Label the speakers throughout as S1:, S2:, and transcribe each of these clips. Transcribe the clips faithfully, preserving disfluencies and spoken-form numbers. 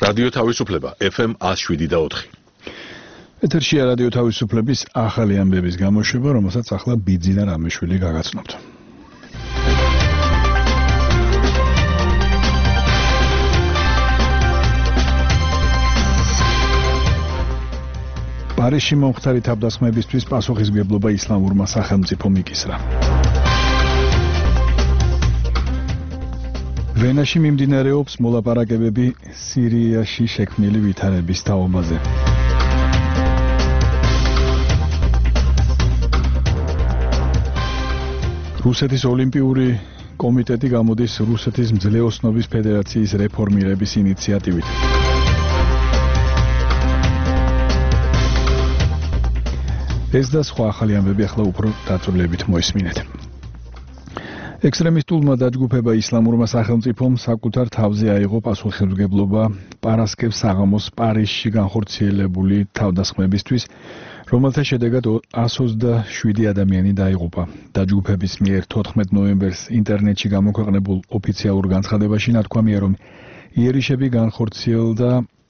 S1: რადიო თავისუფლება ეფ ემ one oh seven და four.
S2: ეთერშია რადიო თავისუფლების ახალი ამბების გამოშვება, რომელსაც ახლა ბიძინა რამიშვილი გაგაცნობთ. პარიზში მომხდარი თავდასხმებისთვის პასუხისმგებლობა ისლამურმა სახელმწიფომ იკისრა. ვენაში მიმდინარეობს მოლაპარაკებები სირიაში შექმნილი ვითარების თაობაზე. რუსეთის ოლიმპიური კომიტეტი გამოდის რუსეთის მძლეოსნობის ფედერაციის რეფორმირების ინიციატივით. ეს და სხვა ახალი ამბები ახლა უფრო დაწვრილებით მოისმინეთ. ექსტრემისტულმა დაჯგუფება ისლამურმა სახელმწიფომ საკუთარ თავზე აიღო პასუხისმგებლობა პარასკევს საღამოს პარიზში განხორციელებული თავდასხმებისთვის, რომელთა შედეგად one hundred twenty-seven ადამიანი დაიღუპა. დაჯგუფების მიერ თოთხმეტ ნოემბერს ინტერნეტში გამოქვეყნებულ ოფიციალურ განცხადებაში ნათქვამია, რომ იერიშები განხორციელდა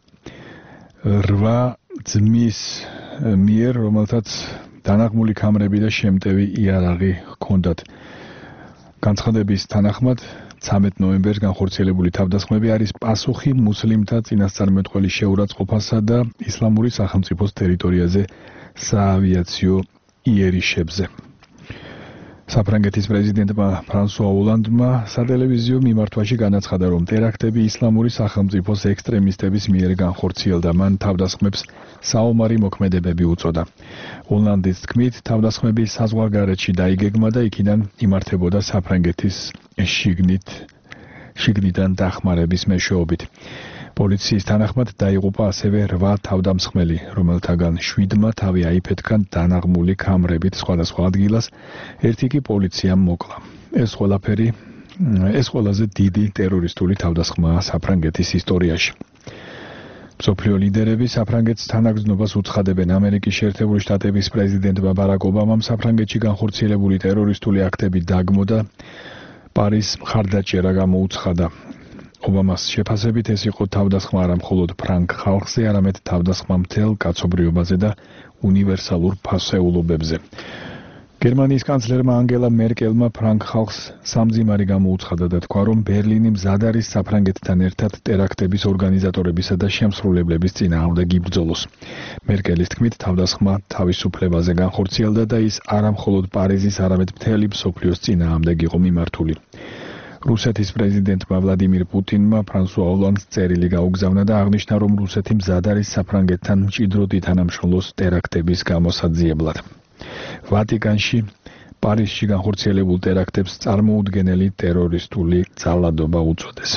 S2: რვა ძმის მიერ, რომელთაც დანაღმული ქამრები და შემტევი იარაღი ჰქონდათ. განცხადების თანახმად thirteen ნოემბერს განხორციელებული თავდასხმები არის პასუხი მუსლიმთა წინასწარმეტყველის შეურაცხყოფასა და ისლამური სახელმწიფოს ტერიტორიაზე საავიაციო იერიშებზე. საფრანგეთის პრეზიდენტმა ფრანსუა ოლანდმა სატელევიზიო მიმართვაში განაცხადა, რომ ტერაქტები ისლამური სახელმწიფოს ექსტრემისტების მიერ განხორციელდა. მან თავდასხმებს საომარი მოქმედებები უწოდა. ოლანდის თქმით, თავდასხმები საზღვარგარეთში დაიგეგმა და იქიდან იმართებოდა საფრანგეთის შიგნით შიგნიდან დახმარების მეშვეობით. პოლიციის თანახმად დაიღუპა ასევე რვა თავდამსხმელი, რომელთაგან შვიდმა თავი აიფეთქა დანაღმული ქამრებით სხვადასხვა ადგილას, ერთი კი პოლიციამ მოკლა. ეს ყველაფერი ეს ყველაზე დიდი ტერორისტული თავდასხმაა საფრანგეთის ისტორიაში. მსოფლიო ლიდერები საფრანგეთს თანაგრძნობას უცხადებენ. ამერიკის შეერთებული შტატების პრეზიდენტმა ბარაკ ობამამ საფრანგეთში განხორციელებული ტერორისტული აქტები დაგმო და პარიზს მხარდაჭერა გამოუცხადა. ობამას შეფასებით ეს იყო თავდასხმა არა მხოლოდ ფრანგ ხალხზე, არამედ თავდასხმა მთელ კაცობრიობაზე და უნივერსალურ ფასეულობებზე. გერმანიის კანცლერმა ანგელა მერკელმა ფრანგ ხალხს სამძიმარი გამოუცხადა და თქვა, რომ ბერლინი მზად არის საფრანგეთთან ერთად ტერაქტების ორგანიზატორებისა და შემსრულებლების წინააღმდეგ იბრძოლოს. მერკელის თქმით, თავდასხმა თავისუფლებაზე განხორციელდა და ის არა მხოლოდ პარიზის, არამედ მთელი მსოფლიოს წინააღმდეგ იყო მიმართული. რუსეთის პრეზიდენტმა ვლადიმირ პუტინმა ფრანსუა ოლანდს წერილი გაუგზავნა და აღნიშნა, რომ რუსეთი მზად არის საფრანგეთთან მჭიდროდ ითანამშრომლოს ტერაქტების გამოსაძიებლად. ვატიკანში პარიზში განხორციელებულ ტერაქტებს წარმოუდგენელი ტერორისტული ძალადობა უწოდეს.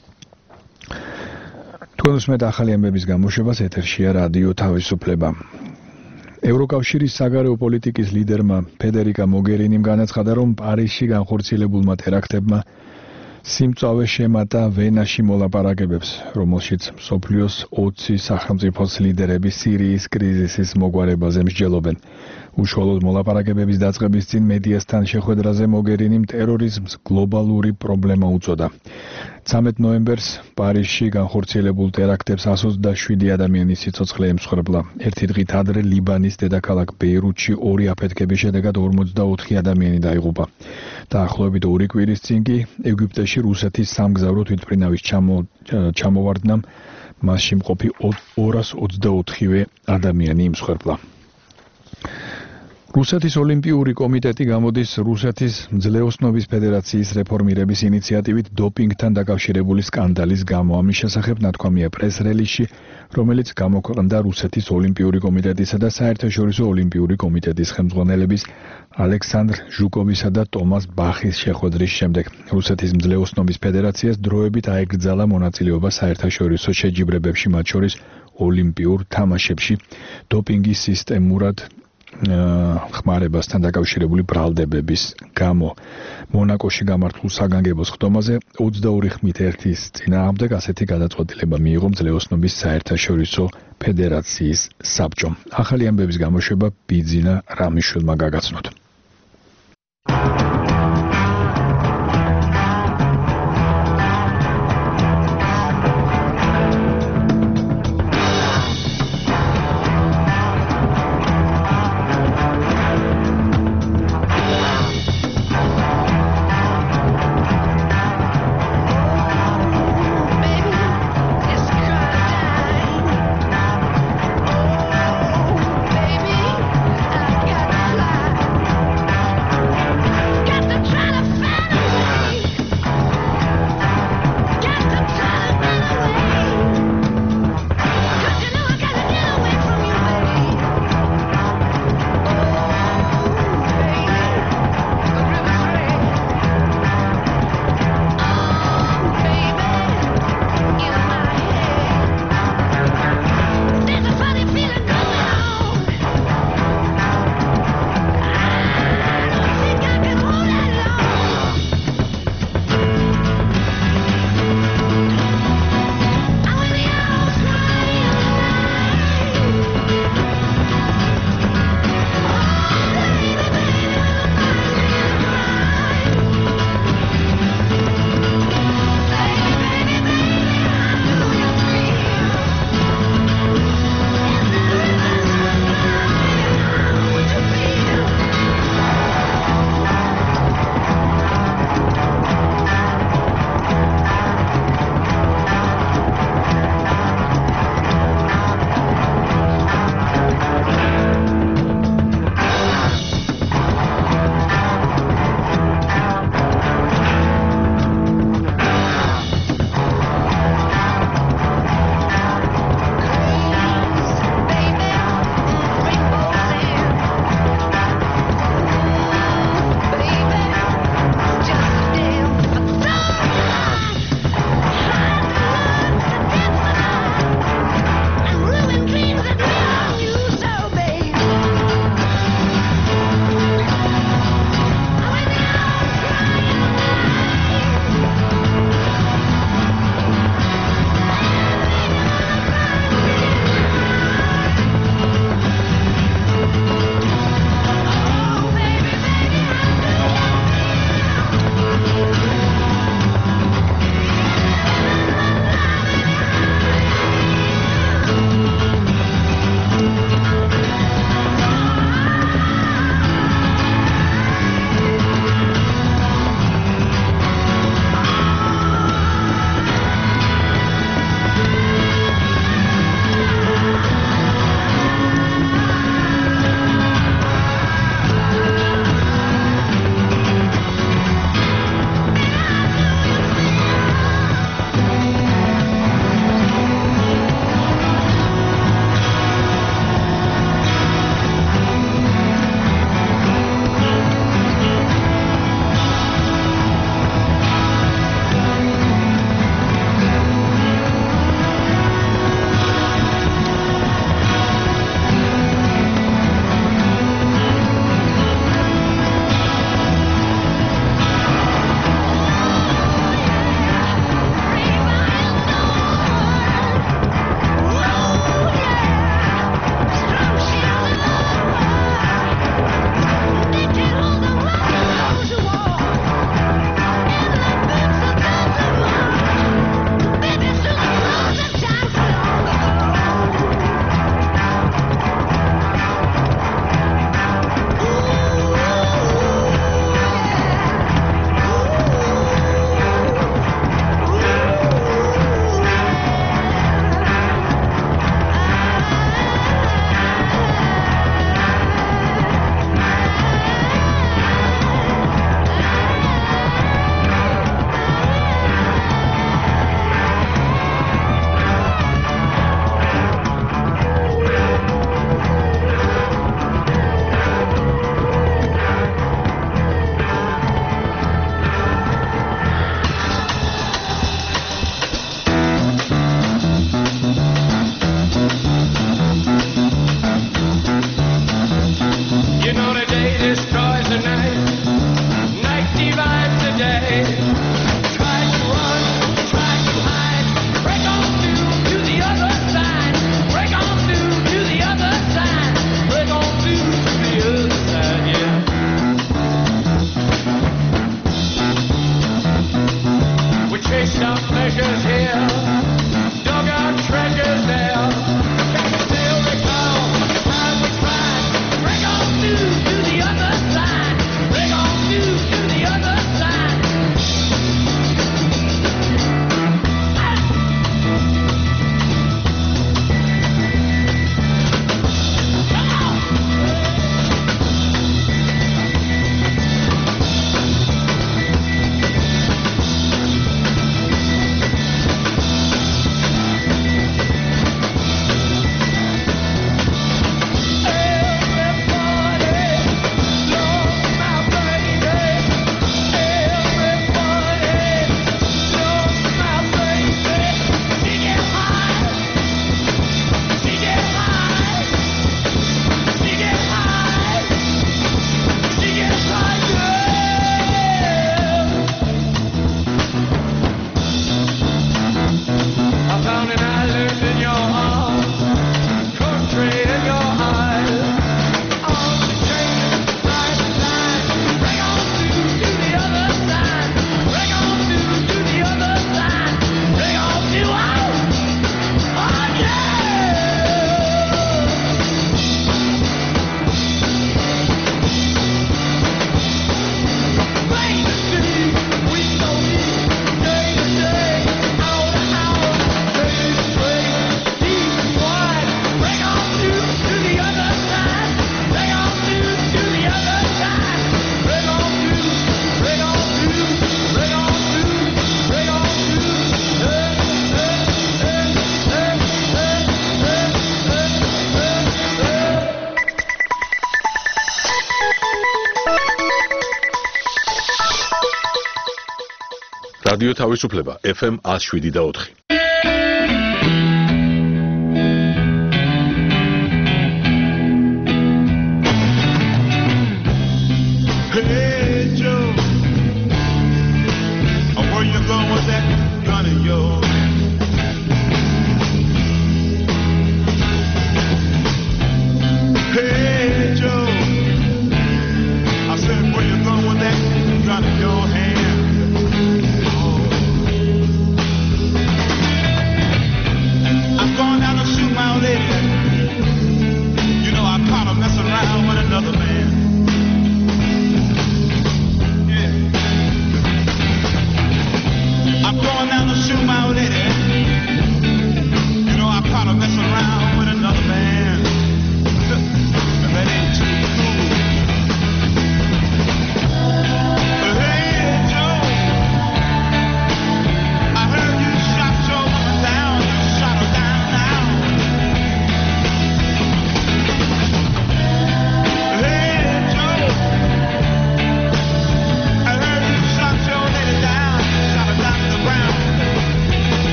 S2: თქვენ უსმენთ ახალი ამბების გამოშვებას, ეთერშია რადიო თავისუფლება. ევროკავშირის საგარეო პოლიტიკის ლიდერმა ფედერიკა მოგერინიმ განაცხადა, რომ პარიზში განხორციელებულმა ტერაქტებმა სიმწავე შემატა ვენაში მოლაპარაკებებს, რომელშიც მსოფლიოს ოცი სახელმწიფოს ლიდერები სირიის კრიზისის მოგვარებაზე მსჯელობენ. უშუალოდ მოლაპარაკებების დაწყების წინ მედიასთან შეხვედრაზე მოგერინიმ ტერორიზმს გლობალური პრობლემა უწოდა. thirteen ნოემბერს პარიზში განხორციელებულ ტერაქტებს one hundred twenty-seven ადამიანის სიცოცხლე ემსხვერპლა. ერთი დღით ადრე ლიბანის დედაქალაქ ბეირუთში ორი აფეთქების შედეგად forty-four ადამიანი დაიღუპა. დაახლოებით ორი კვირის წინ კი ეგვიპტეში რუსეთის სამგზავრო თვითმფრინავის ჩამოვარდნამ მასში მყოფი two hundred twenty-four ადამიანი იმსხვერპლა. რუსეთის ოლიმპიური კომიტეტი გამოდის რუსეთის მძლეოსნობის ფედერაციის რეფორმირების ინიციატივით დოპინგთან დაკავშირებული სკანდალის გამო. ამის შესახებ ნათქვამია პრეს-რელიზში, რომელიც გამოქვეყნდა რუსეთის ოლიმპიური კომიტეტისა და საერთაშორისო ოლიმპიური კომიტეტის ხელმძღვანელების ალექსანდრ ჟუკოვისა და ტომას ბახის შეხვედრის შემდეგ. რუსეთის მძლეოსნობის ფედერაციას დროებით აეკრძალა მონაწილეობა საერთაშორისო შეჯიბრებებში, მათ შორის ოლიმპიურ თამაშებში, დოპინგის სისტემურად ხმარებასთან დაკავშირებული ბრალდებების გამო. მონაკოში გამართულ საგანგებო სხდომაზე twenty-two ხმით ერთის წინააღმდეგ ასეთი გადაწყვეტილება მიიღო მძლეოსნობის საერთაშორისო ფედერაციის საბჭომ. ახალი ამბების გამოშვება ბიძინა რამიშვილმა გაგაცნოთ.
S1: რადიო თავისუფლება ეფ ემ one oh seven და four.
S3: Hey Joe, where you going with that gun of yours? Hey Joe, I said where you going with that gun in your hand? Oh. I'm going down to shoot my old lady. You know I caught her messing around with another man.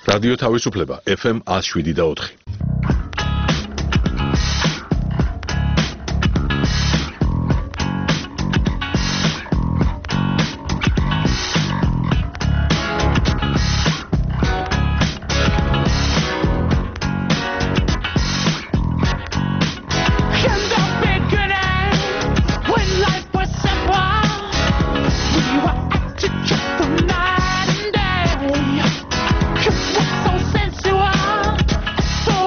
S1: რადიო თავისუფლება ეფ ემ one oh seven და four.
S4: So sensual, so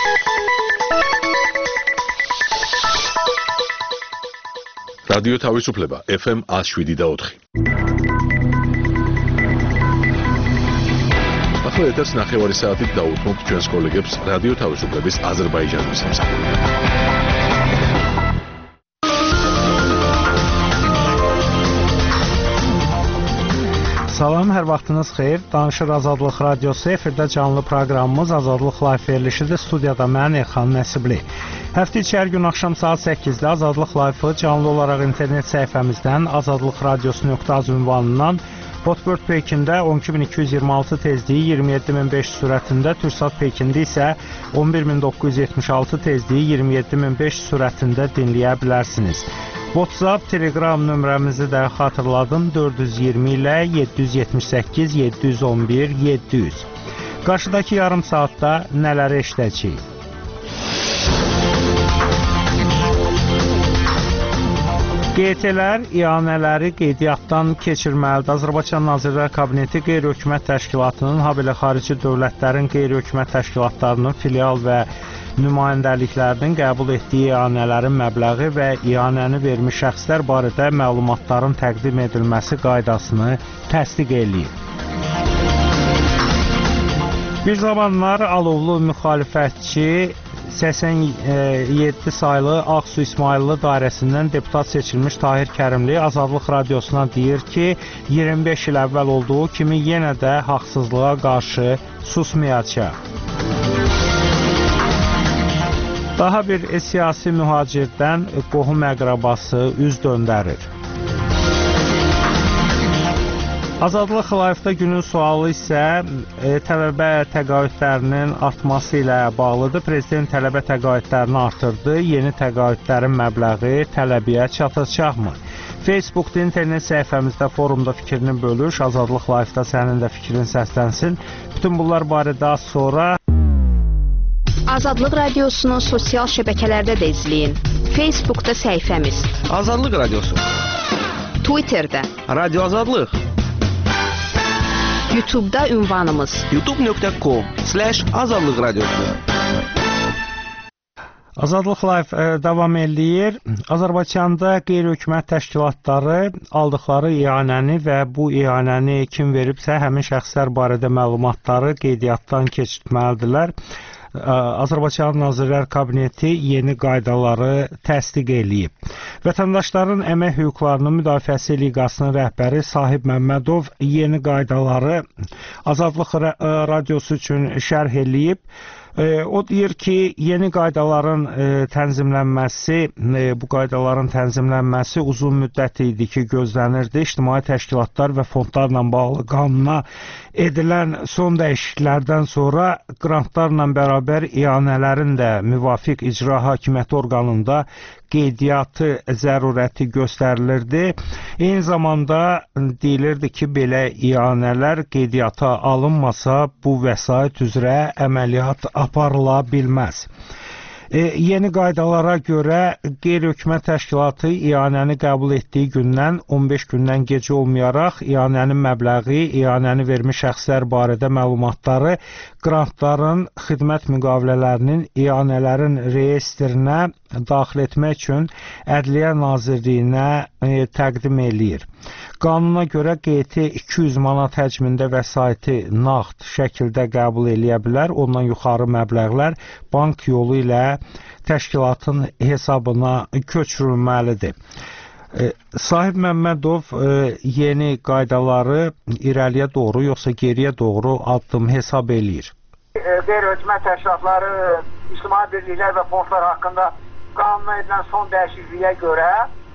S1: რადიო თავისუფლება ეფ ემ one oh seven და four. ახლა ეთერს ნახევარი საათით დაუთმობთ ჩვენს კოლეგებს რადიო თავისუფლების აზერბაიჯანის სამსახურში.
S4: Salam, hər vaxtınız xeyir. Danışır Azadlıq Radiosu, efirdə canlı proqramımız Azadlıq Live verilişidir. Studiyada mən Elxan Nəsibli. Həftə içi hər gün axşam saat səkkizdə Azadlıq Live-ı canlı olaraq internet səhifəmizdən azadlıqradiosu.az ünvanından Hotbird Pekində on iki min iki yüz iyirmi altı tezliyi iyirmi yeddi min beş yüz sürətində, Türksat Pekində isə on bir min doqquz yüz yetmiş altı tezliyi iyirmi yeddi min beş yüz sürətində dinləyə bilərsiniz. WhatsApp, Telegram nömrəmizi də xatırladım, dörd yüz iyirmi ilə yeddi yüz yetmiş səkkiz yeddi yüz on bir yeddi yüz. Qarşıdakı yarım saatda nələri eşidəcəyik? Q T-lər ianələri qeydiyyatdan keçirməlidir. Azərbaycan Nazirlər Kabineti qeyri-hökumət təşkilatının, habelə xarici dövlətlərin qeyri-hökumət təşkilatlarının filial və nümayəndəliklərinin qəbul etdiyi ianələrin məbləği və ianəni vermiş şəxslər barədə məlumatların təqdim edilməsi qaydasını təsdiq eləyib. Bir zamanlar alovlu müxalifətçi səksən yeddi saylı Ağsu İsmayıllı dairəsindən deputat seçilmiş Tahir Kərimli Azadlıq Radiosuna deyir ki, iyirmi beş il əvvəl olduğu kimi yenə də haqsızlığa qarşı susmayacaq. Daha bir siyasi mühacirdən qohum əqrabası üz döndərir. Azadlıq Live-da günün sualı isə e, tələbə təqaüdlərinin artması ilə bağlıdır. Prezident tələbə təqaüdlərini artırdı. Yeni təqaüdlərin məbləği tələbiyə çatacaqmı? Facebookda, internet səhifəmizdə, forumda fikrini bölüş. Azadlıq Live-da sənin də fikrin səslənsin. Bütün bunlar barədə az sonra
S5: Azadlıq Radiosunu sosial şəbəkələrdə də izləyin. Facebookda səhifəmiz
S6: Azadlıq Radiosu,
S5: Twitterdə
S6: Radio Azadlıq,
S5: YouTube'da ünvanımız
S6: youtube nöqtə com slash azadlıq radiosu.
S4: Azadlıq Live e, davam eləyir. Azərbaycanda qeyri-hökumət təşkilatları aldıqları ianəni və bu ianəni kim veribsə, həmin şəxslər barədə məlumatları qeydiyyatdan keçirtməlidirlər. Azərbaycan Nazirlər Kabineti yeni qaydaları təsdiq eləyib. Vətəndaşların əmək hüquqlarının müdafiəsi liqasının rəhbəri Sahib Məmmədov yeni qaydaları Azadlıq Radiosu üçün şərh eləyib. O deyir ki, yeni qaydaların tənzimlənməsi, bu qaydaların tənzimlənməsi uzun müddət idi ki, gözlənirdi. İctimai təşkilatlar və fondlarla bağlı qanuna edilən son dəyişikliklərdən sonra qrantlarla bərabər ianələrin də müvafiq icra hakimiyyəti orqanında qeydiyyatı zərurəti göstərilirdi. Eyni zamanda deyilirdi ki, belə ianələr qeydiyyata alınmasa, bu vəsait üzrə əməliyyat aparıla bilməz. E, yeni qaydalara görə qeyri-hökumət təşkilatı ianəni qəbul etdiyi gündən on beş gündən gec olmayaraq ianənin məbləği, ianəni vermiş şəxslər barədə məlumatları qrantların, xidmət müqavilələrinin, ianələrin reyestrinə daxil etmək üçün Ədliyyə Nazirliyinə e, təqdim eləyir. Qanuna görə Q T iki yüz manat həcmində vəsaiti nağd şəkildə qəbul eləyə bilər. Ondan yuxarı məbləğlər bank yolu ilə təşkilatın hesabına köçürülməlidir. E, Sahib Məmmədov e, yeni qaydaları irəliyə doğru yoxsa geriyə doğru addım hesab eləyir.
S7: Qeyri-hökumət təşkilatları, ictimai birliklər və fondlar haqqında qanuna edilən son dəyişikliyə görə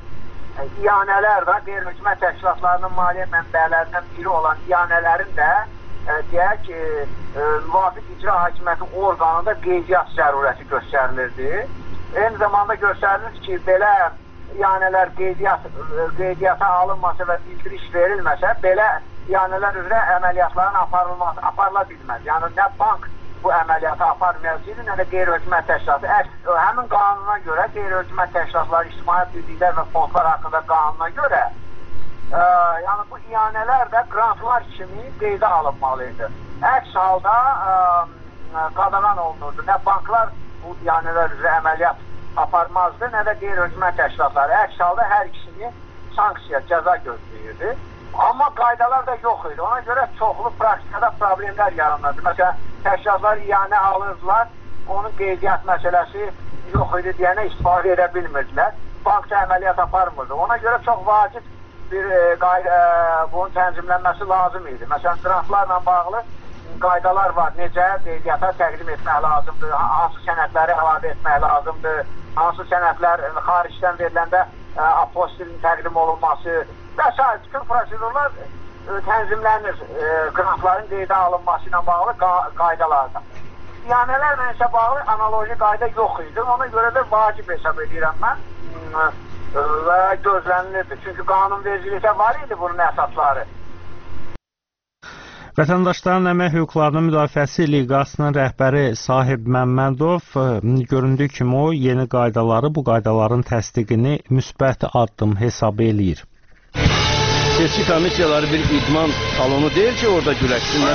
S7: ianələr də qeyri-hökumət təşkilatlarının maliyyə mənbələrindən biri olan ianələrin də e, deyək ki, e, müvafiq icra hakimiyyəti orqanında qeydiyyat zərurəti göstərilirdi. Eyni zamanda göstərilir ki, belə ianələr qeydiyyat, qeydiyyata alınmasa və bildiriş verilməsə, belə ianələr üzrə əməliyyatların aparılması, aparıla bilməz. Yəni, nə bank bu əməliyyatı aparmayacaqdır, nə də qeyri-hökumət təşkilatı. Həmin qanuna görə qeyri-hökumət təşkilatları, ictimai birliklər və fondlar haqqında qanuna görə e, yəni bu ianələr də qrantlar kimi qeydə alınmalıdır. Əks halda e, qadağan olunurdu. Nə banklar bu iyanələr üzrə əməliyyat aparmazdı, nə də qeyri-hökumət təşkilatları. Əks halda hər ikisini sanksiya, cəza gözləyirdi. Amma qaydalar da yox idi. Ona görə çoxlu praktikada problemlər yaranırdı. Məsələn, təşkilatlar iyanə alırdılar, onun qeydiyyat məsələsi yox idi deyənə istifadə edə bilmirdilər. Bankda əməliyyat aparmırdı. Ona görə çox vacib bir e, qayda, e, bunun tənzimlənməsi lazım idi. Məsələn, qrantlarla bağlı qaydalar var. Necə qeydiyyata təqdim etmək lazımdır, hansı sənədləri əlavə etmək lazımdır, hansı sənədlər xaricdən veriləndə e, apostilin təqdim olunması və s. Bütün prosedurlar e, tənzimlənir e, qrantların qeydə alınması ilə bağlı qaydalarda. İyanələrlə isə bağlı analoji qayda yox idi. Ona görə də vacib hesab edirəm mən e, və gözlənilirdi. Çünki qanunvericilikdə var idi bunun əsasları.
S4: Vətəndaşların Əmək Hüquqlarının Müdafiəsi Liqasının rəhbəri Sahib Məmmədov göründüyü kimi o yeni qaydaları, bu qaydaların təsdiqini müsbət addım hesab eləyir.
S6: Seçki komissiyaları bir idman salonu deyil ki, orada güləşsinlər.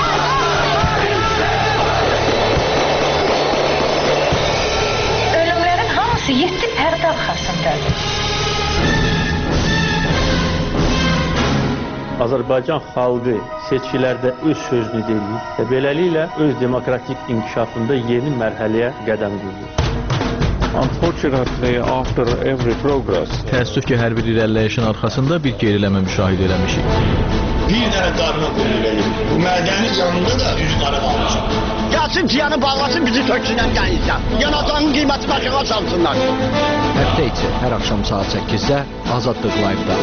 S8: Ölümlərin hamısı yeddi pərdə arxasındadır.
S9: Azərbaycan xalqı seçkilərdə öz sözünü deyir və beləliklə öz demokratik inkişafında yeni mərhələyə qədəm qoyur.
S1: Unfortunately, after every progress,
S10: təəssüf ki, hər bir irəliləyişin arxasında bir geriləmə müşahidə eləmişik.
S11: Bir dənə qarına qoyulur. Bu mədənin yanında da yüz qara qalmışam. Gəlsin ciyanı bağlasın, bizi töksünlər gəlirsən. Yanacağın qiyməti başına çalsınlar.
S12: Həftə içi, hər axşam saat səkkizdə Azadlıq Live-da.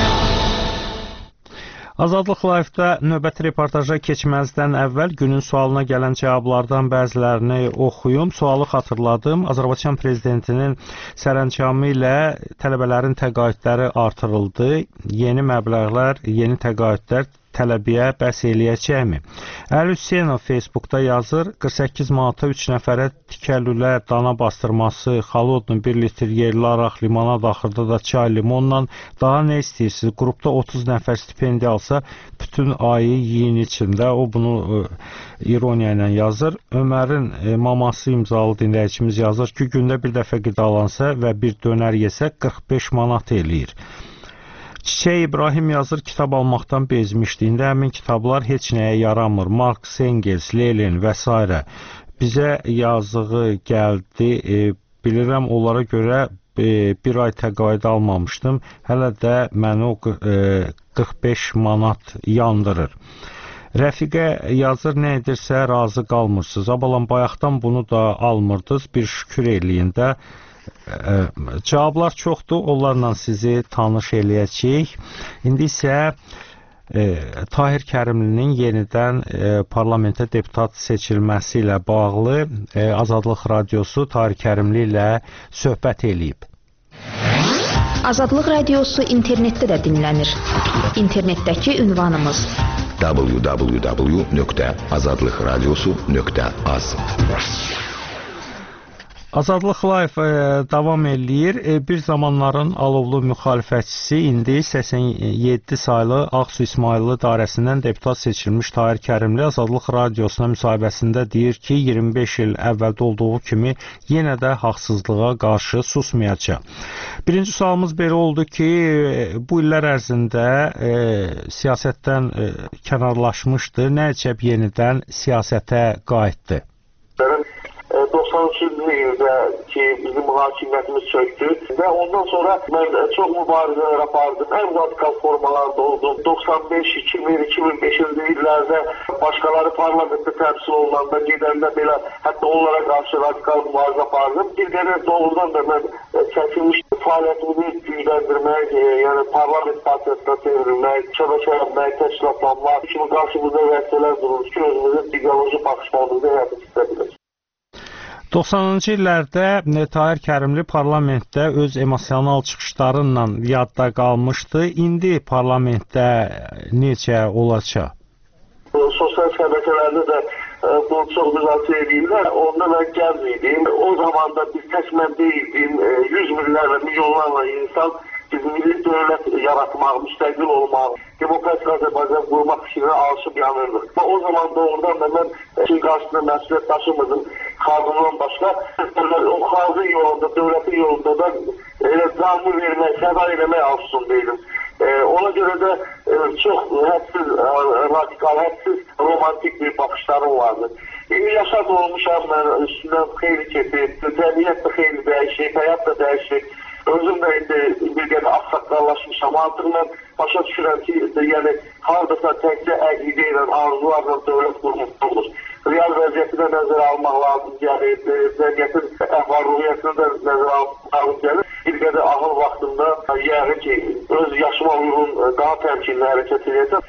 S4: Azadlıq Live-da növbəti reportaja keçməzdən əvvəl günün sualına gələn cavablardan bəzilərini oxuyum. Sualı xatırladım. Azərbaycan Prezidentinin sərəncamı ilə tələbələrin təqaüdləri artırıldı. Yeni məbləğlər, yeni təqaüdlər tələbiyə bəs eləyəcəkmi? Əli Hüseynov Facebookda yazır, qırx səkkiz manata üç nəfərə tikəlülə dana bastırması, xalodun bir litr yerli araq, limonad axırda da çay limonla daha nə istəyirsiniz? Qrupda otuz nəfər stipendiya alsa, bütün ayı yiyin içində. O bunu e, ironiya ilə yazır. Ömərin e, maması imzalı dinləyicimiz yazır ki, gündə bir dəfə qidalansa və bir dönər yesə qırx beş manat eləyir. Çiçək İbrahim yazır, kitab almaqdan bezmişdi. İndi həmin kitablar heç nəyə yaramır. Marx, Engels, Lenin və s. Bizə yazığı gəldi. E, bilirəm, onlara görə e, bir ay təqaüd almamışdım. Hələ də məni o e, qırx beş manat yandırır. Rəfiqə yazır, nə edirsə razı qalmırsınız. Abalan bayaqdan bunu da almırdınız. Bir şükür eləyin də. Ə, cavablar çoxdur, onlarla sizi tanış eləyəcəyik. İndi isə e, Tahir Kərimlinin yenidən e, parlamentə deputat seçilməsi ilə bağlı e, Azadlıq Radiosu Tahir Kərimli ilə söhbət eləyib.
S5: Azadlıq Radiosu internetdə də dinlənir. İnternetdəki ünvanımız
S13: w w w nöqtə azadlıq radiosu nöqtə az.
S4: Azadlıq Live e, davam eləyir. E, bir zamanların alovlu müxalifətçisi, indi səksən yeddi saylı Ağsu İsmayıllı dairəsindən deputat seçilmiş Tahir Kərimli Azadlıq Radiosuna müsahibəsində deyir ki, iyirmi beş il əvvəldə olduğu kimi yenə də haqsızlığa qarşı susmayacaq. Birinci sualımız belə oldu ki, e, bu illər ərzində e, siyasətdən e, kənarlaşmışdı. Nə əcəb yenidən siyasətə qayıtdı?
S14: doxsan üçüncü ildə ki, bizim hakimiyyətimiz çöktü və ondan sonra mən çox mübarizələr apardım. Ən radikal formalarda oldum. doxsan beş, iki min, iki min beşinci illərdə başqaları parlamentdə təmsil olunanda gedəndə belə hətta onlara qarşı radikal mübarizə apardım. Bir qədər doğrudan da mən çəkilmiş fəaliyyətimi gücləndirmək, yəni parlament partiyasına çevrilmək, şəbəkə yapmaq, təşkilatlanmaq kimi qarşımızda vəzifələr durur ki, özümüzün ideoloji baxışlarımızda həyata keçirə bilək.
S4: doxsanıncı illərdə Tahir Kərimli parlamentdə öz emosional çıxışlarıyla yadda qalmışdı. İndi parlamentdə necə olacaq?
S14: Sosial şəbəkələrdə də bunu çox müzakirə edirlər. Onda mən gənc idim. O zaman da biz tək mən deyildim. Yüz minlərlə, milyonlarla insan biz milli dövlət yaratmaq, müstəqil olmaq, demokratik Azərbaycan qurmaq fikrinə alışıb yanırdıq. O zaman doğrudan da mən Çin qarşısında məsuliyyət daşımırdım. xalqından başqa o xalqın yolunda, dövlətin yolunda da elə qanun vermək, səda eləmək arzusunda deyiləm. E, ona görə də e, çox hədsiz, radikal, hədsiz romantik bir baxışlarım vardı. İndi yaşad olmuşam, mən üstündən xeyli keçib, cəmiyyət də xeyli dəyişik, həyat da dəyişik. Özüm də indi bir qədər axsaqqallaşmışam. Artıq mən başa düşürəm ki, yəni hardasa təkcə əqidə ilə, arzularla dövlət qurmaq olur. Real vəziyyəti də nəzərə almaq lazım gəlir, cəmiyyətin əhval-ruhiyyəsini də nəzərə almaq lazım gəlir. Bir qədər ahıl vaxtında yəqin ki, öz yaşıma uyğun daha təmkinli hərəkət edəcəm.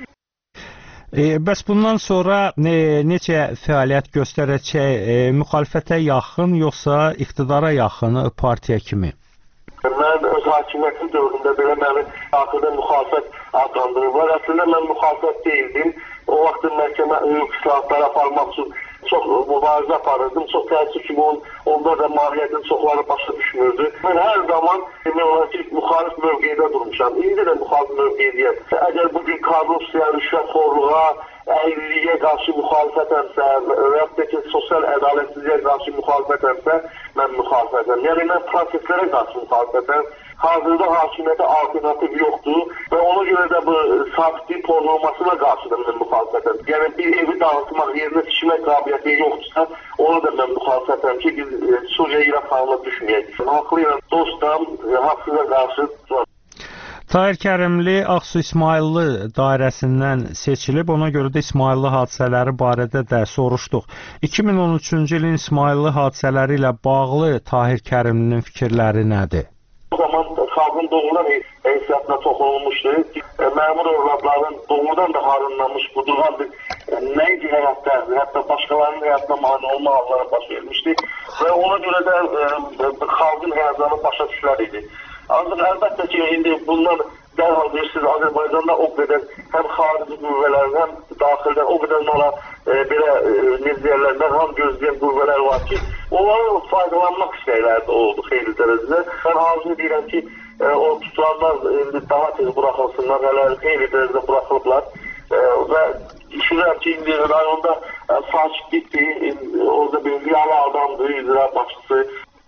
S4: E, bəs bundan sonra e, necə fəaliyyət göstərəcək? E, müxalifətə yaxın, yoxsa iqtidara yaxın partiya kimi?
S14: Mən öz hakimiyyətim dövründə belə məni axırda müxalifət adlandırırlar. Əslində mən müxalifət deyildim. O vaxt məhkəmə hüquq islahatları aparmaq üçün çox mübarizə aparırdım. Çox təəssüf ki, onun, onda da mahiyyətin çoxları başa düşmürdü. Mən hər zaman demək olar ki, müxalif mövqedə durmuşam. İndi də müxalif mövqedəyəm. Əgər bugün korrupsiya, rüşvətxorluğa, əyriliyə qarşı müxalifətəmsə və ya ki, sosial ədalətsizliyə qarşı müxalifətəmsə, mən müxalifətəm. Yəni, mən proseslərə qarşı müxalifətəm. Hazırda hakimiyyətə alternativ yoxdur və ona görə də bu sabitliyin pozulmasına qarşı da mən müxalifətəm. Yəni, bir evi dağıtmaq, yerinə tikmək qabiliyyəti yoxdursa, ona da mən müxalifətəm ki, biz Suriya-İraq halına düşməyək. Haqlıyla dostam, haqsıza qarşı
S4: Tahir Kərimli Ağsu İsmayıllı dairəsindən seçilib, ona görə də İsmayıllı hadisələri barədə də soruşduq. iki min on üçüncü ilin İsmayıllı hadisələri ilə bağlı Tahir Kərimlinin fikirləri nədir?
S14: O zaman xalqın doğrudan heysiyyatına toxunulmuşdu. Məmur övladların doğrudan da harınlanmış, qudurğan bir nəinki həyatda, hətta başqalarının həyatına mani olma halları baş vermişdi. Və ona görə də e, xalqın həyatlarını başa düşülər idi. Ancaq əlbəttə ki, indi bundan dərhal deyirsiniz, Azərbaycanda o qədər həm xarici qüvvələrin, həm daxildən o qədər onlara e, belə e, nezləyərlər, nərham gözləyən qüvvələr var ki, onların faydalanmaq istəkləri oldu xeyli dərəcədə. Mən arzu edirəm ki, e, o tutulanlar indi daha tez buraxılsınlar, hələ xeyli dərəcədə buraxılıblar e, və düşünürəm ki, indi rayonda e, sakitlikdir, orada bir ziyalı adamdır, icra başçısı.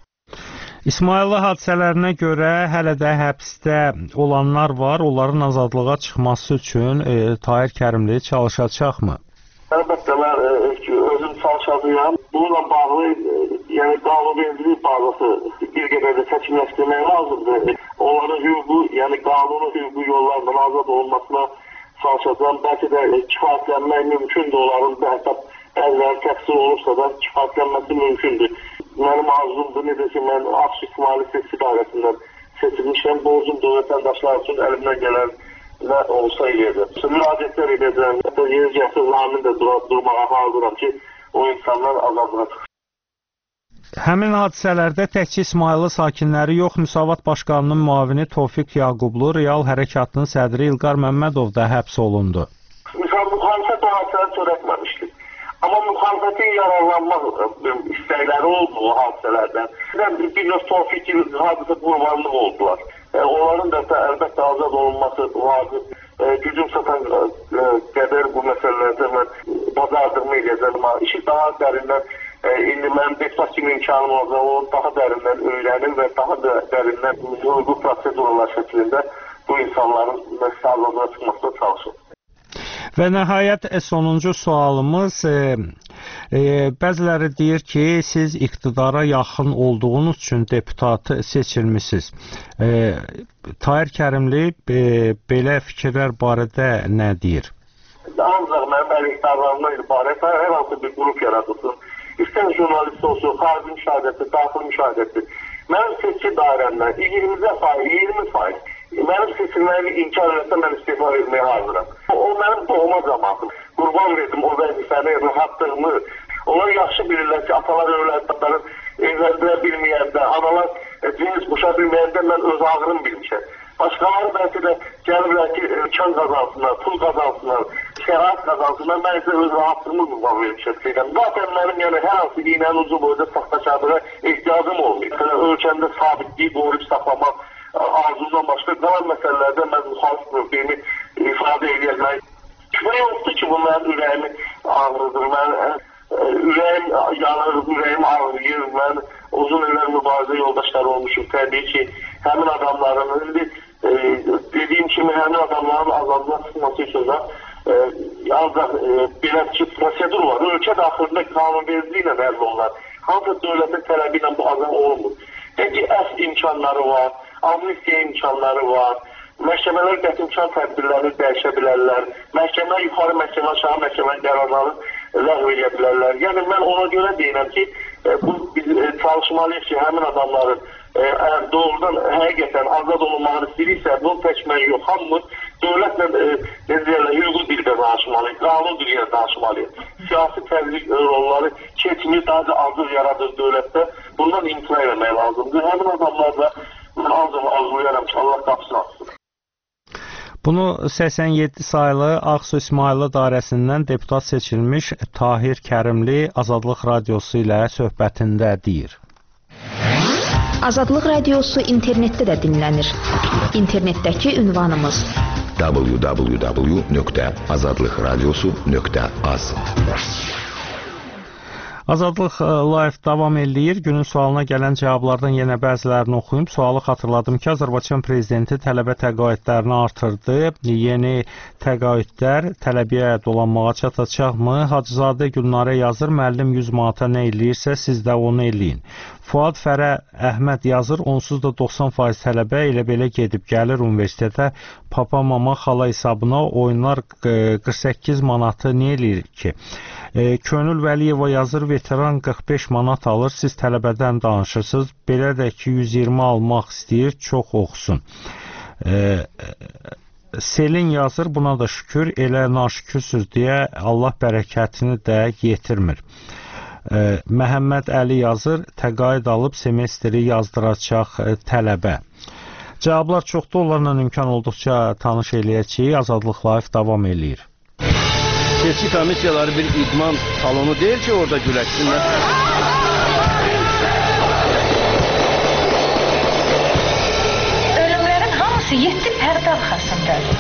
S4: İsmayıllı hadisələrinə görə hələ də həbsdə olanlar var. Onların azadlığa çıxması üçün e, Tahir Kərimli çalışacaqmı?
S14: Əlbəttə, mən e, özüm çalışacağım. Bununla bağlı, e, yəni qanunvericilik bazası bir qədər də çəkimləşdirmək lazımdır. Onların hüququ, yəni qanuni hüququ yollarla azad olunmasına çalışacağım. Bəlkə də e, kifayətlənmək mümkündür. Onların da hətta bəziləri təqsir olursa da kifayətlənməsi mümkündür. Mənim arzumdur, necə ki, mən Ağsu İsmayıllı seçki dairəsindən seçilmişəm. Borcumdur vətəndaşlar üçün əlimdən gələn nə olsa eləyəcəm. Müraciətlər edəcəm. Hətta yeni gətir zamin də dur durmağa hazıram ki, o insanlar azadlığa çıxsın.
S4: Həmin hadisələrdə təkcə İsmayıllı sakinləri yox, Müsavat Başqanının müavini Tofiq Yaqublu, Real Hərəkatının sədri İlqar Məmmədov da həbs olundu.
S14: Müxalifət o hadisələri törətməmişdir. Amma müxalifətin yararlanmaq istəkləri oldu o hadisələrdən. Bir, bir növ Tofiq hadisə qurbanlıq oldular. E, onların da əlbəttə azad olunması vacib. E, gücüm satan e, qədər bu məsələlərdə mən bazardığımı edəcəm. İşi daha dərindən, e, indi mən deputat kimi imkanım olacaq, onu daha dərindən öyrənim və daha da dərindən hüquqi proseduralar şəklində bu insanların azadlığa çıxmasına çalışım.
S4: Və nəhayət sonuncu sualımız, e, e, bəziləri deyir ki, siz iqtidara yaxın olduğunuz üçün deputat seçilmisiniz. E, Tahir Kərimli e, belə fikirlər barədə nə deyir?
S14: Ancaq mənim əlikdarlarımdan ibarət hər hansı bir qrup yaradılsın. İstər jurnalist olsun, xarici müşahidəsi, daxil müşahidəsi. Mənim seçki dairəmdən iyirmi faiz, iyirmi faiz. Mənim seçilməyimi inkar etsə, mən istifa etməyə hazıram. O, mənim doğma zamanım. Qurban verdim o vəzifəni, rahatlığımı. Onlar yaxşı bilirlər ki, atalar övladların evləndirə bilməyəndə, analar cins quşa bilməyəndə mən öz ağrım bilmişəm. Başqaları bəlkə də gəlirlər ki, imkan qazansınlar, pul qazansınlar, şərait qazansınlar. Mən isə öz rahatlığımı qurban vermişəm. Zaten mənim yəni, hər hansı iynənin ucu boyda saxtaşadıra ehtiyacım olmuyor. Ölkəmdə sabitliyi qoruyub saxlamaq arzundan başqa qalan məsələlərdə mən müxalif mövqeyimi ifadə edəyəm. Şübhə yoxdur ki, bu mənim ürəyimi ağrıdır. Mən ürəyim yanır, ürəyim ağrıyır. Mən uzun illər mübarizə yoldaşları olmuşum. Təbii ki, həmin adamların, indi e, dediyim kimi, həmin adamların azadlığa çıxması üçün də e, ancaq e, belə ki, prosedur var. Ölkə daxilində qanunvericiliyi ilə əldə olar. Hansı dövlətin tələbi ilə bu azam olunmur. Peki, əs imkanları var, amnistiya imkanları var. Məhkəmələr qətimkan tədbirlərini dəyişə bilərlər. Məhkəmə, yuxarı məhkəmə, aşağı məhkəmə qərarları ləğv edə bilərlər. Yəni, mən ona görə deyirəm ki, bu biz çalışmalıyıq ki, həmin adamların əgər doğrudan həqiqətən azad olunmağını istəyirsə, bunu təkmək yox, hamımız dövlətlə hüquqi dildə danışmalıyıq, qanun dilində danışmalıyıq. Siyasi təbliğ rolları keçmir, daha da azıq yaradır dövlətdə. Bundan imtina eləmək lazımdır. Həmin adamlar da mən ancaq arzulayarım ki, Allah qapısını açsın.
S4: Bunu səksən yeddi saylı Ağsu İsmayıllı dairəsindən deputat seçilmiş Tahir Kərimli Azadlıq Radiosu ilə söhbətində deyir.
S5: Azadlıq Radiosu internetdə də dinlənir. İnternetdəki ünvanımız
S13: w w w nöqtə azadlıq radiosu nöqtə az.
S4: Azadlıq Live davam eləyir. Günün sualına gələn cavablardan yenə bəzilərini oxuyum. Sualı xatırladım ki, Azərbaycan prezidenti tələbə təqaüdlərini artırdı. Yeni təqaüdlər tələbəyə dolanmağa çatacaqmı? Hacızadə Gülnarə yazır, müəllim yüz manata nə eləyirsə, siz də onu eləyin. Fuad Fərə Əhməd yazır, onsuz da doxsan faiz tələbə elə belə gedib gəlir universitetə, papa, mama, xala hesabına oyunlar qırx səkkiz manatı nə eləyir ki? E, Könül Vəliyeva yazır, veteran qırx beş manat alır, siz tələbədən danışırsınız, belə də ki yüz iyirmi almaq istəyir, çox oxusun. E, Selin yazır, buna da şükür, elə naşükürsüz deyə Allah bərəkətini də yetirmir. E, Məhəmməd Əli yazır, təqaüd alıb semestri yazdıracaq e, tələbə. Cavablar çoxdur, onlarla imkan olduqca tanış eləyəcəyik. Azadlıq Live davam eləyir.
S6: Seçki komissiyaları bir idman salonu deyil ki, orada güləşsinlər.
S8: Ölümlərin hamısı yeddi pərdə arxasındadır.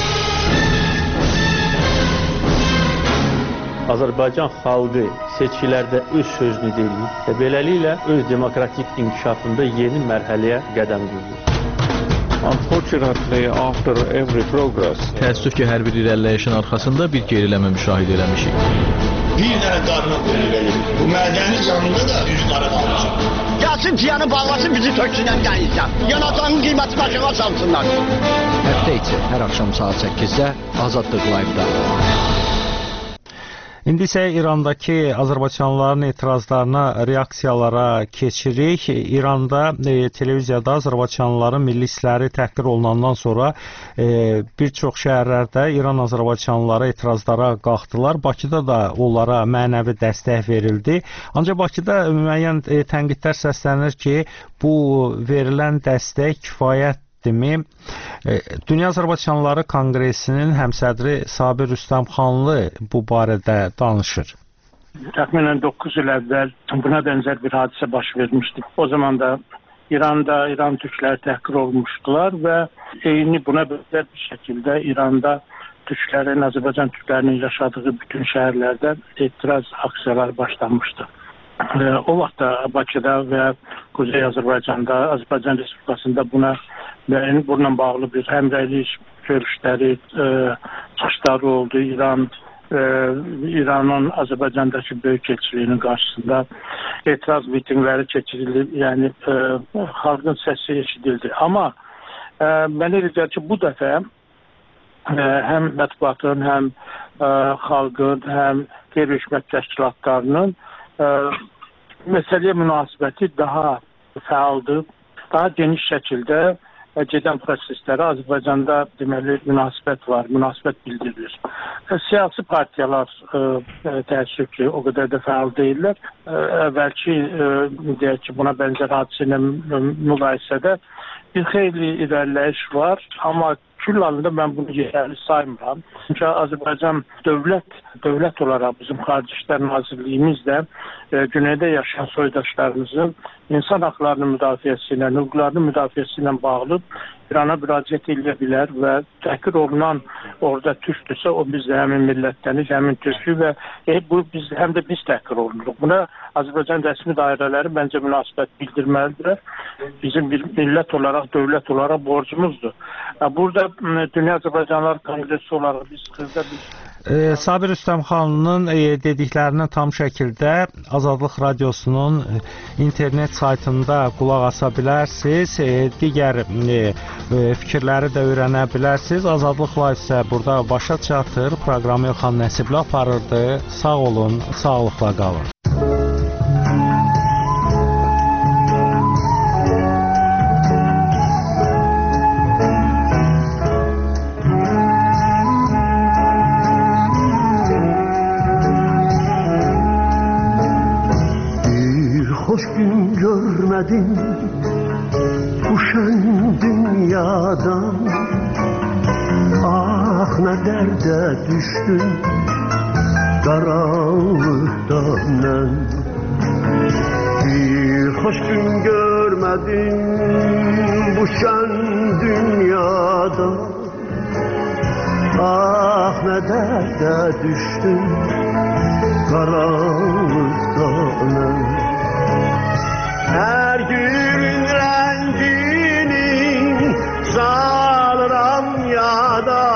S9: Azərbaycan xalqı seçkilərdə öz sözünü deyir və beləliklə öz demokratik inkişafında yeni mərhələyə qədəm qoyur.
S10: Unfortunately, after every progress, təəssüf ki, hər bir irəliləyişin arxasında bir geriləmə müşahidə eləmişik.
S11: Bir dənə qarına qoyulur. Bu mədəni yanında da üç qara qalmışıq. Gəlsin ciyanı bağlasın, bizi töksünən gəlirsən. Yanacağın qiyməti başına salsınlar.
S12: Həftə içi hər axşam saat səkkizdə Azadlıq Live-da.
S4: İndi isə İrandakı azərbaycanlıların etirazlarına, reaksiyalara keçirik. İranda e, televiziyada azərbaycanlıların milli hissləri təhqir olunandan sonra e, bir çox şəhərlərdə İran azərbaycanlıları etirazlara qalxdılar. Bakıda da onlara mənəvi dəstək verildi. Ancaq Bakıda müəyyən e, tənqidlər səslənir ki, bu verilən dəstək kifayət Dünya Azərbaycanlıları Konqresinin həmsədri Sabir Rüstəmxanlı bu barədə danışır.
S15: Təxminən doqquz il əvvəl buna bənzər bir hadisə baş vermişdi. O zaman da İranda İran türkləri təhqir olmuşdular və eyni buna bənzər bir şəkildə İranda türklərin, Azərbaycan türklərinin yaşadığı bütün şəhərlərdə etiraz aksiyaları başlanmışdı. O vaxt da Bakıda və Kuzey Azərbaycanda, Azərbaycan Respublikasında buna bununla bağlı bir həmrəylik görüşləri, e, çıxışları oldu. İran, e, İranın Azərbaycandakı böyük elçiliyinin qarşısında etiraz mitingləri keçirildi, yəni e, xalqın səsi eşidildi. Amma e, mən elə gəlir ki, bu dəfə e, həm mətbuatın, həm e, xalqın, həm qeyri-hökumət təşkilatlarının e, məsələyə münasibəti daha fəaldır, daha geniş şəkildə gedən proseslərə Azərbaycanda deməli münasibət var, münasibət bildirilir. Siyasi partiyalar e, təəssüf ki, o qədər də fəal deyirlər. E, əvvəlki, e, deyək ki, buna bənzər hadisə ilə müqayisədə bir xeyli irəliləyiş var, amma kül halında mən bunu yeterli saymıram. Çünki Azərbaycan dövlət, dövlət olaraq bizim Xarici İşlər Nazirliyimiz də e, güneydə yaşayan soydaşlarımızın insan haqlarının müdafiəsi ilə, hüquqlarının müdafiəsi ilə bağlı İrana müraciət edə bilər və təhqir olunan orada türkdürsə, o biz də həmin millətlənik, həmin türkü və e, bu biz həm də biz təhqir olunuruq. Buna Azərbaycan rəsmi dairələri məncə münasibət bildirməlidirlər. Bizim bir millət olaraq, dövlət olaraq borcumuzdur. Burada Dünya Azərbaycanlar Kongresi olaraq biz xırda bir
S4: E, Sabir Rüstəmxanlının e, dediklərini tam şəkildə Azadlıq Radiosunun e, internet saytında qulaq asa bilərsiniz. E, digər e, e, fikirləri də öyrənə bilərsiniz. Azadlıqla isə burada başa çatır. Proqramı Elxan Nəsibli aparırdı. Sağ olun, sağlıqla qalın.
S16: Görmedim bu şen dünyadan, ah ne derde düştüm karanlıktan ben. Bir hoş gün görmedim bu şen dünyadan, ah ne derde düştüm karanlıktan ben. Her gün renginin salıram yada,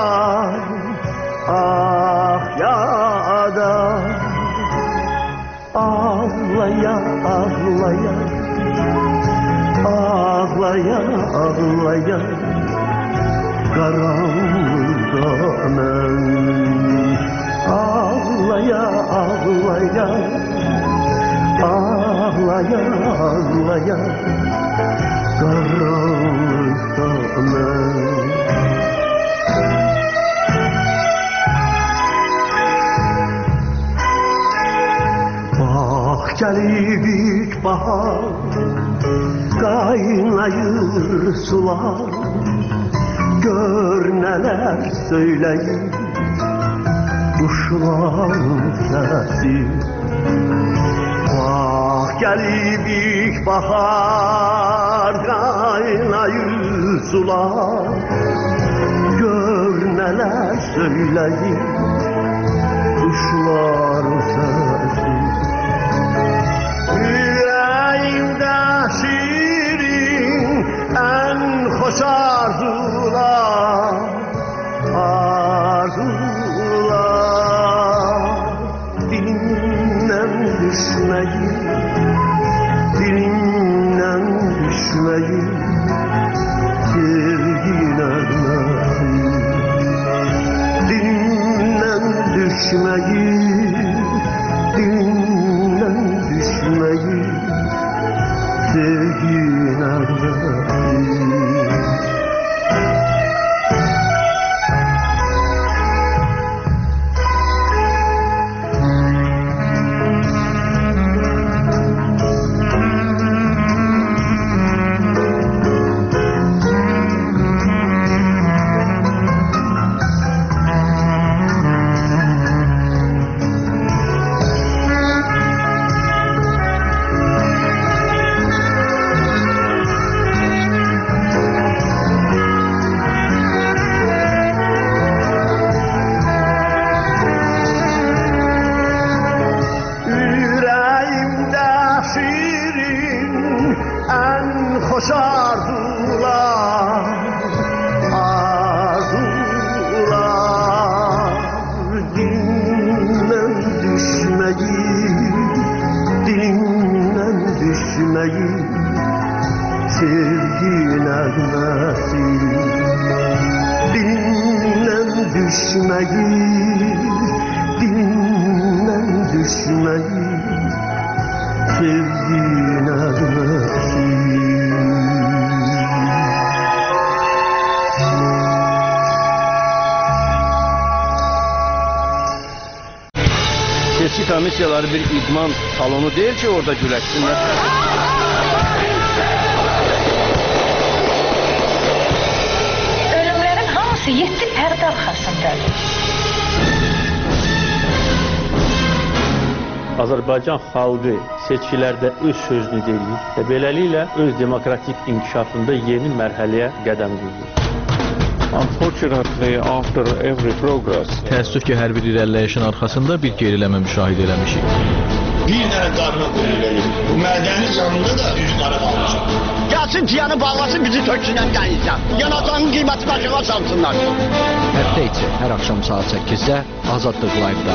S16: ah yada. Ağlaya ağlaya, ağlaya ağlaya, karanlıkta ben. Ağlaya ağlaya, ağlaya ağlaya, karanlıkta ben. Bak gelip ilkbahar, kaynayır sular, gör neler söyleyip kuşların sesi. Bak gelip ilkbahar, kaynayır sular, gör neler söyleyip kuşların sesi. Yüreğimde şirin en hoş arzular, arzular. Dilimden düşmeyi, dilimden düşmeyi, sevgilermesin. Dilimden düşmeyi, dilimden düşmeyi, sevgilermesin.
S6: Seçki komissiyaları bir idman salonu değil ki orada güləşsinlər.
S8: Ölümlərin hamısı yedi pərdə arxasındadır.
S9: Azərbaycan xalqı seçkilərdə öz sözünü deyir və beləliklə öz demokratik inkişafında yeni mərhələyə qədəm qoyur.
S10: Unfortunately, after every progress, təəssüf ki, hər bir irəliləyişin arxasında bir geriləmə müşahidə eləmişik.
S11: Bir dənə qarına qoyulur. Bu mədəni canında da üç qara qalmışam. Gəlsin tiyanı bağlasın, bizi töksünən gəlirsən. Yanacağın qiyməti başına salsınlar.
S12: Həftə içi hər axşam saat səkkizdə Azadlıq Live-da.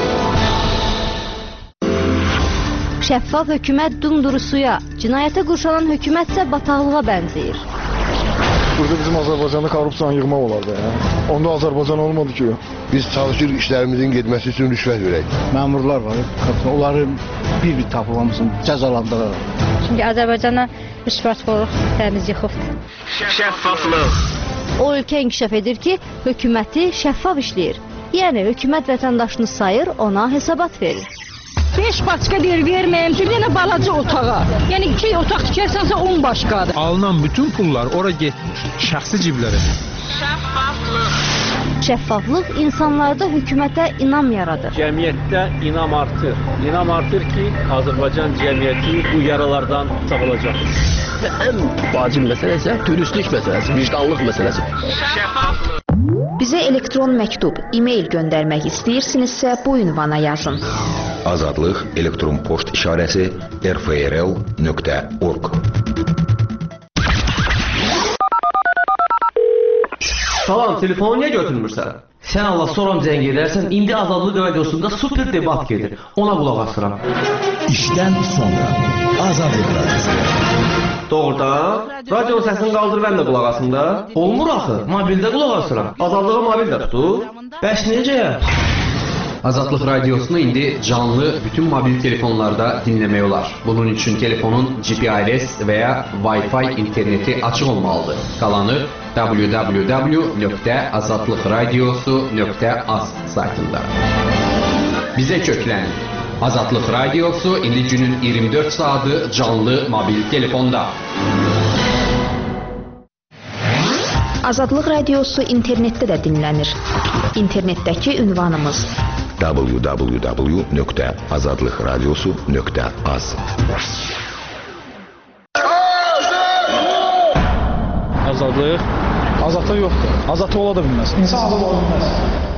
S17: Şəffaf hökumət dumduru suya, cinayətə qurşanan hökumət isə bataqlığa bənzəyir.
S18: Burada bizim Azərbaycanda korrupsiyanı yığmaq olardı. Ya. Onda Azərbaycan olmadı ki.
S19: Biz çalışırıq işlərimizin getməsi üçün rüşvət verək.
S20: Məmurlar var, onları bir-bir tapılmasın, cəzalandırırlar.
S21: Çünki Azərbaycana rüşvətxorluq təmiz yıxıbdır.
S17: Şəffaflıq. O ölkə inkişaf edir ki, hökuməti şəffaf işləyir. Yəni, hökumət vətəndaşını sayır, ona hesabat verir.
S22: beş başqa yer verməyəm ki, yenə balaca otağa. Yəni iki otaq tikərsənsə on başqadır.
S23: Alınan bütün pullar ora getmir, şəxsi ciblərə.
S17: Şəffaflıq. Şəffaflıq insanlarda hökumətə inam yaradır.
S9: Cəmiyyətdə inam artır. İnam artır ki, Azərbaycan cəmiyyəti bu yaralardan sağalacaq.
S6: Ən vacib məsələ isə dürüstlük məsələsi, vicdanlıq məsələsi.
S5: Şəffaflıq. Bizə elektron məktub, e-mail göndərmək istəyirsinizsə bu ünvana yazın.
S13: Azadlıq elektron poçt işarəsi r f r l nöqtə org.
S24: Salam, telefonu niyə götürmürsən? Sən Allah soram zəng edərsən, indi Azadlıq radiosunda super debat gedir. Ona qulaq asıram.
S25: İşdən sonra Azadlıq radiosu.
S24: Doğrudan? Radio səsini qaldır, mən də qulaq asım da. Olmur axı, mobildə qulaq asıram. Azadlığı mobildə tutur. Bəs necə?
S26: Azadlıq radiosunu indi canlı bütün mobil telefonlarda dinləmək olar. Bunun üçün telefonun G P R S və ya Wi-Fi interneti açıq olmalıdır. Qalanı w w w nöqtə azadlıq radiosu nöqtə az saytında. Bizə köklənin. Azadlıq radiosu indi günün iyirmi dörd saatı canlı mobil telefonda.
S5: Azadlıq radiosu internetdə də dinlənir. İnternetdəki ünvanımız
S13: w w w nöqtə azadlıq radiosu nöqtə az.
S18: Azadlıq? Azadlıq yoxdur. Azadlıq ola da bilməz. İnsan azad ola bilməz.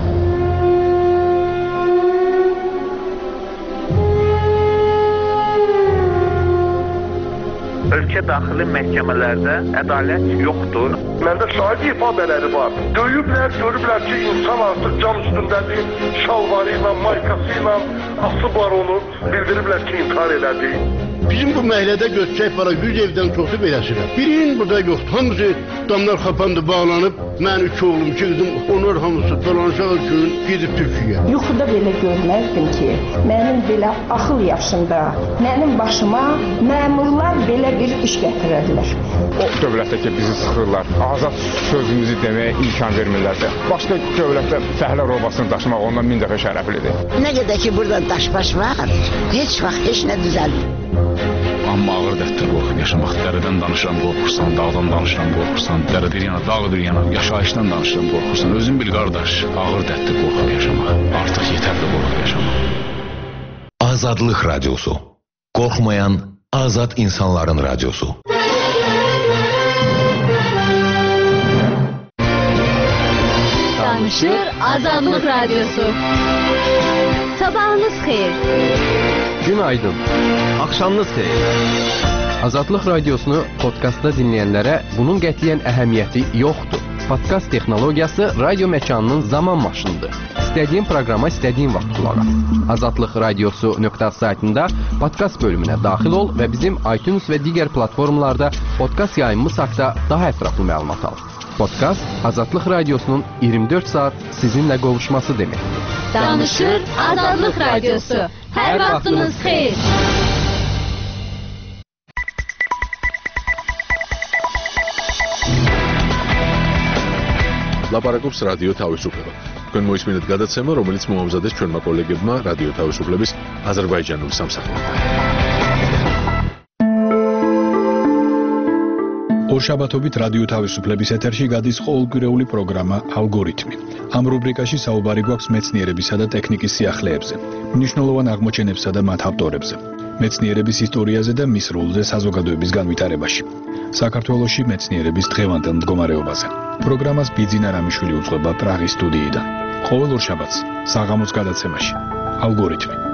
S27: Ölkə daxili məhkəmələrdə ədalət yoxdur.
S14: Məndə şahid ifadələri var. Döyüblər, görüblər ki, insan artıq cam üstündədir, şalvarı ilə, maykası ilə asıblar onu, bildiriblər ki, intihar elədi.
S11: Bizim bu məhəllədə götürək para yüz evdən çoxu beləsirəm. Birinin burada yoxdur. Hamısı damlar xapandı, bağlanıb. Mən üç oğlum, iki qızım, onlar hamısı dolanacaq gün gedib Türkiyə.
S28: Yuxuda belə görməzdim ki, mənim belə axıl yaşında, mənim başıma məmurlar belə bir iş gətirərlər.
S29: O dövlətdə ki, bizi sıxırlar, azad sözümüzü deməyə imkan vermirlərsə, başqa dövlətdə fəhlə robasını daşımaq ondan min dəfə şərəflidir.
S30: Nə qədər ki, burada daş-baş var, heç vaxt heç nə düzəlmir.
S1: Amma ağır dərddir qorxub yaşamaq. Dərədən danışıram, qorxursan, dağdan danışıram, qorxursan, dərədir yana, dağdır yana, yaşayışdan danışıram, qorxursan. Özün bil qardaş, ağır dərddir qorxub yaşamaq. Artıq yetərdir qorxub yaşamaq.
S13: Azadlıq radiosu. Qorxmayan azad insanların radiosu.
S17: Danışır Azadlıq radiosu. Sabahınız xeyir.
S26: Günaydın. Axşamınız xeyir. Azadlıq radiosunu podkastda dinləyənlərə bunun qətiyyən əhəmiyyəti yoxdur. Podkast texnologiyası radio məkanının zaman maşınıdır. İstədiyin proqrama istədiyin vaxt qulaq as. azadlıq radiosu nöqtə az saytında podkast bölümünə daxil ol və bizim iTunes və digər platformalarda podkast yayımımız haqqında daha ətraflı məlumat al. Podkast Azadlıq radiosunun iyirmi dörd saat sizinlə qovuşması deməkdir.
S17: Danışır Azadlıq radiosu. Hər vaxtınız xeyir.
S1: ლაპარაკობს რადიო თავისუფლება. თქვენ მოისმინეთ გადაცემა, რომელიც მოამზადეს ჩვენმა კოლეგებმა რადიო თავისუფლების აზერბაიჯანულ სამსახურში.
S2: ორშაბათობით რადიო თავისუფლების ეთერში გადის ყოველკვირეული პროგრამა ალგორითმი. ამ რუბრიკაში საუბარი გვაქვს მეცნიერებისა და ტექნიკის სიახლეებზე, მნიშვნელოვან აღმოჩენებსა და მათ ავტორებზე, მეცნიერების ისტორიაზე და მის როლზე საზოგადოების განვითარებაში. საქართველოში მეცნიერების დღევანდელ მდგომარეობაზე. პროგრამას ბიძინა რამიშვილი უძღვება პრაღის სტუდიიდან. ყოველ ორშაბათს საღამოს გადაცემაში ალგორითმი.